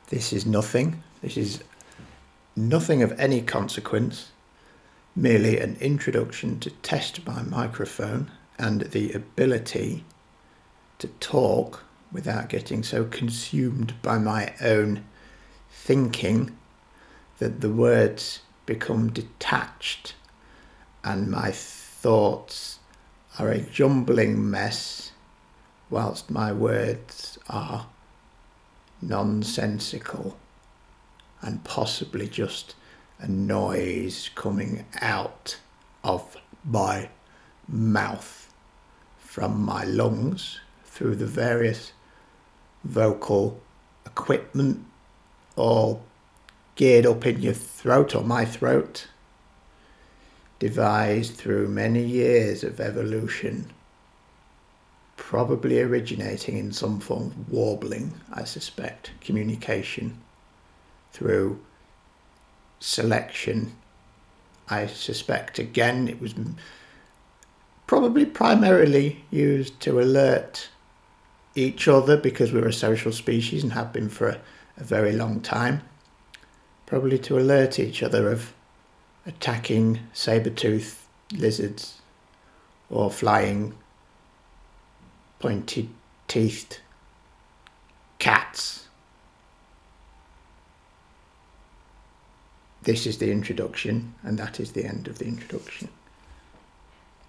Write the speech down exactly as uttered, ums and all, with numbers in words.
This is nothing. This is nothing of any consequence. Merely an introduction to test my microphone and the ability to talk without getting so consumed by my own thinking that the words become detached and my thoughts are a jumbling mess whilst my words are nonsensical and possibly just a noise coming out of my mouth from my lungs through the various vocal equipment all geared up in your throat or my throat, devised through many years of evolution, probably originating in some form of warbling, I suspect, communication through selection. I suspect again it was probably primarily used to alert each other because we're a social species and have been for a, a very long time. Probably to alert each other of attacking saber-toothed lizards or flying pointy-teethed cats. This is the introduction, and that is the end of the introduction.